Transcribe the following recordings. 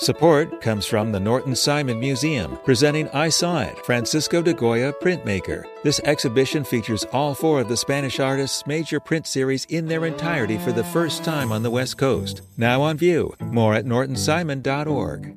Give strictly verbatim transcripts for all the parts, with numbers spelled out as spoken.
Support comes from the Norton Simon Museum, presenting I Saw It, Francisco de Goya Printmaker. This exhibition features all four of the Spanish artist's major print series in their entirety for the first time on the West Coast. Now on view. More at norton simon dot org.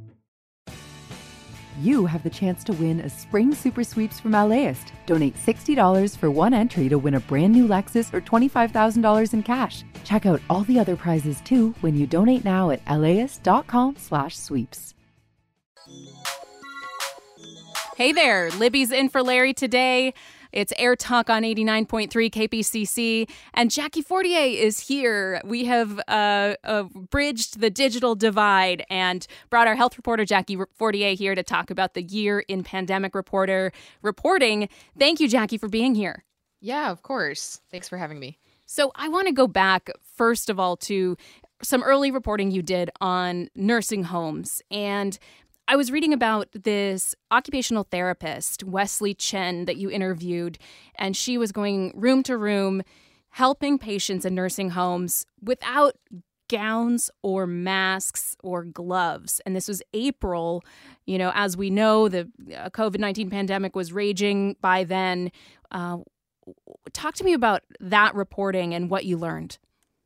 You have the chance to win a spring super sweeps from LAist. Donate sixty dollars for one entry to win a brand new Lexus or twenty-five thousand dollars in cash. Check out all the other prizes too when you donate now at laist.com slash sweeps. Hey there, Libby's in for Larry today. It's Air Talk on eighty-nine point three K P C C, and Jackie Fortier is here. We have uh, uh, bridged the digital divide and brought our health reporter Jackie Fortier here to talk about the year in pandemic reporter reporting. Thank you, Jackie, for being here. Yeah, of course. Thanks for having me. So I want to go back, first of all, to some early reporting you did on nursing homes. And I was reading about this occupational therapist, Wesley Chen, that you interviewed, and she was going room to room, helping patients in nursing homes without gowns or masks or gloves. And this was April. You know, as we know, the covid nineteen pandemic was raging by then. Uh, talk to me about that reporting and what you learned.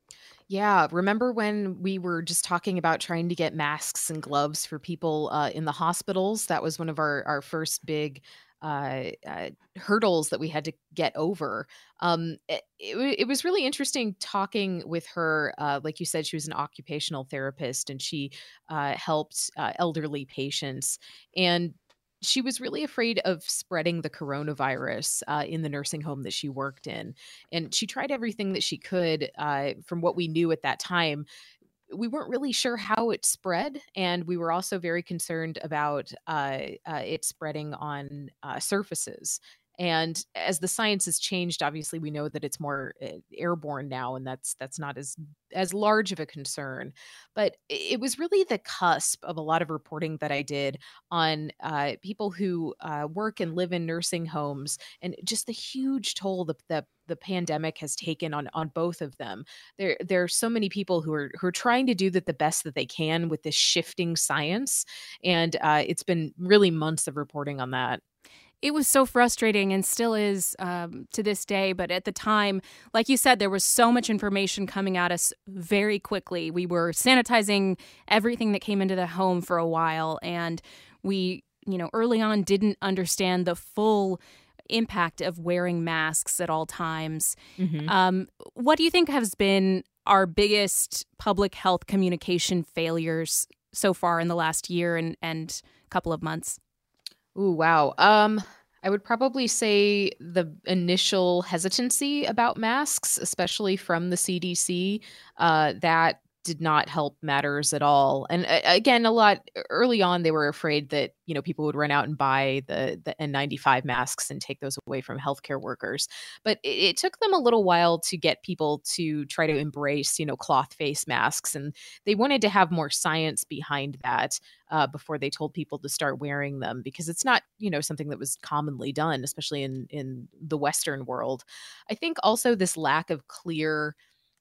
Yeah, remember when we were just talking about trying to get masks and gloves for people uh, in the hospitals? That was one of our, our first big uh, uh, hurdles that we had to get over. Um, it, it, it was really interesting talking with her. Uh, like you said, she was an occupational therapist, and she uh, helped uh, elderly patients. And she was really afraid of spreading the coronavirus uh, in the nursing home that she worked in. And she tried everything that she could. Uh, from what we knew at that time, we weren't really sure how it spread. And we were also very concerned about uh, uh, it spreading on uh, surfaces. And as the science has changed, obviously, we know that it's more uh, airborne now, and that's that's not as as large of a concern. But it was really the cusp of a lot of reporting that I did on uh, people who uh, work and live in nursing homes, and just the huge toll that the, the pandemic has taken on on both of them. There there are so many people who are who are trying to do that the best that they can with this shifting science, and uh, it's been really months of reporting on that. It was so frustrating and still is um, to this day. But at the time, like you said, there was so much information coming at us very quickly. We were sanitizing everything that came into the home for a while. And we, you know, early on didn't understand the full impact of wearing masks at all times. Mm-hmm. Um, what do you think has been our biggest public health communication failures so far in the last year and, and couple of months? Ooh, wow. Um, I would probably say the initial hesitancy about masks, especially from the C D C, uh, that did not help matters at all. And uh, again, a lot early on, they were afraid that, you know, people would run out and buy the, the N ninety-five masks and take those away from healthcare workers. But it, it took them a little while to get people to try to embrace, you know, cloth face masks. And they wanted to have more science behind that uh, before they told people to start wearing them, because it's not, you know, something that was commonly done, especially in, in the Western world. I think also this lack of clear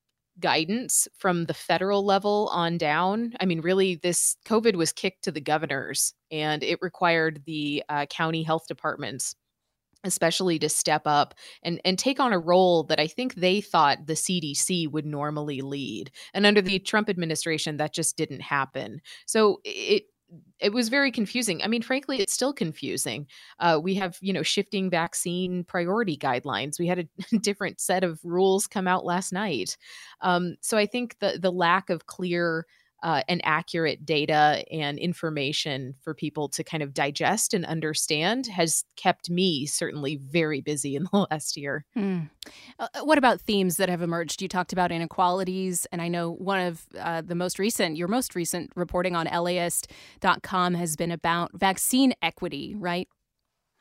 guidance from the federal level on down. I mean, really, this COVID was kicked to the governors, and it required the uh, county health departments especially to step up and, and take on a role that I think they thought the C D C would normally lead. And under the Trump administration, that just didn't happen. So it It was very confusing. I mean, frankly, it's still confusing. Uh, we have, you know, shifting vaccine priority guidelines. We had a different set of rules come out last night. Um, so I think the the lack of clear uh, and accurate data and information for people to kind of digest and understand has kept me certainly very busy in the last year. Hmm. Uh, what about themes that have emerged? You talked about inequalities, and I know one of uh, the most recent, your most recent reporting on laist dot com has been about vaccine equity, right?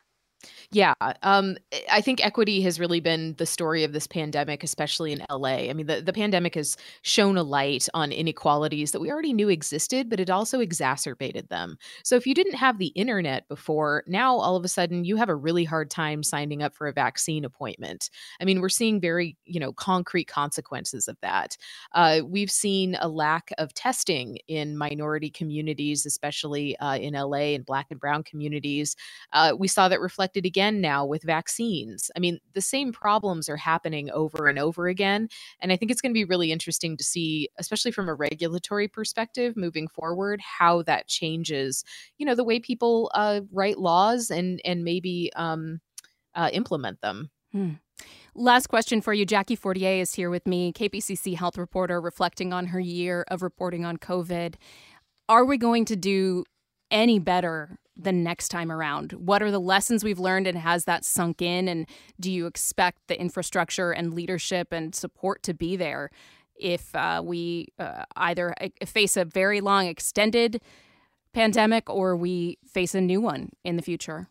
Yeah, um, I think equity has really been the story of this pandemic, especially in L A. I mean, the, the pandemic has shown a light on inequalities that we already knew existed, but it also exacerbated them. So if you didn't have the internet before, now all of a sudden you have a really hard time signing up for a vaccine appointment. I mean, we're seeing very, you know, concrete consequences of that. Uh, we've seen a lack of testing in minority communities, especially uh, in L A and Black and Brown communities. Uh, we saw that reflected again now with vaccines. I mean, the same problems are happening over and over again. And I think it's going to be really interesting to see, especially from a regulatory perspective moving forward, how that changes, you know, the way people uh, write laws and, and maybe um, uh, implement them. Hmm. Last question for you. Jackie Fortier is here with me, K P C C health reporter, reflecting on her year of reporting on COVID. Are we going to do any better the next time around? What are the lessons we've learned, and has that sunk in? And do you expect the infrastructure and leadership and support to be there if uh, we uh, either face a very long extended pandemic or we face a new one in the future?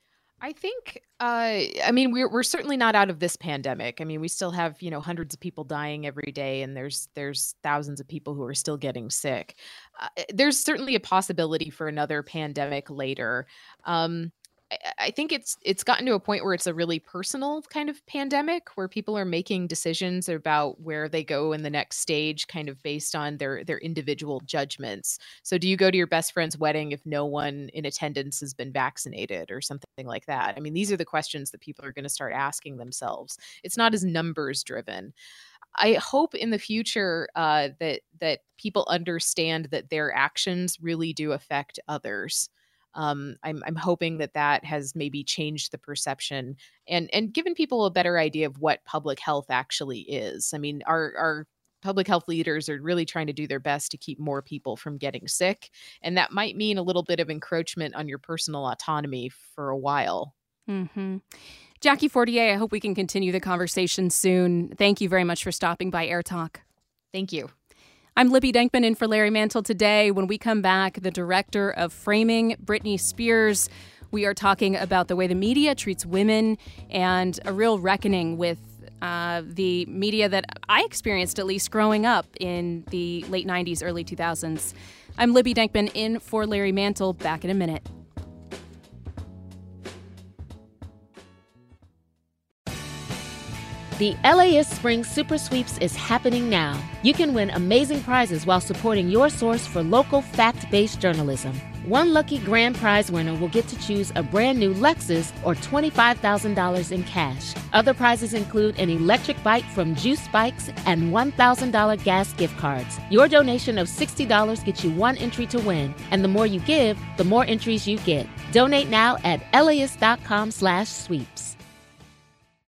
I think, uh, I mean, we're we're certainly not out of this pandemic. I mean, we still have, you know, hundreds of people dying every day, and there's there's thousands of people who are still getting sick. Uh, there's certainly a possibility for another pandemic later. Um, I, I think it's it's gotten to a point where it's a really personal kind of pandemic, where people are making decisions about where they go in the next stage, kind of based on their their individual judgments. So, do you go to your best friend's wedding if no one in attendance has been vaccinated, or something like that? I mean, these are the questions that people are going to start asking themselves. It's not as numbers driven. I hope in the future uh, that that people understand that their actions really do affect others. Um, I'm, I'm hoping that that has maybe changed the perception and and given people a better idea of what public health actually is. I mean, our our public health leaders are really trying to do their best to keep more people from getting sick, and that might mean a little bit of encroachment on your personal autonomy for a while. Mm-hmm. Jackie Fortier, I hope we can continue the conversation soon. Thank you very much for stopping by Air Talk. Thank you. I'm Libby Denkman in for Larry Mantle today. When we come back, the director of Framing, Britney Spears. We are talking about the way the media treats women and a real reckoning with uh, the media that I experienced, at least growing up in the late nineties, early two thousands. I'm Libby Denkman in for Larry Mantle. Back in a minute. The L A S Spring Super Sweeps is happening now. You can win amazing prizes while supporting your source for local fact-based journalism. One lucky grand prize winner will get to choose a brand new Lexus or twenty-five thousand dollars in cash. Other prizes include an electric bike from Juice Bikes and one thousand dollars gas gift cards. Your donation of sixty dollars gets you one entry to win, and the more you give, the more entries you get. Donate now at L A S dot com slash sweeps.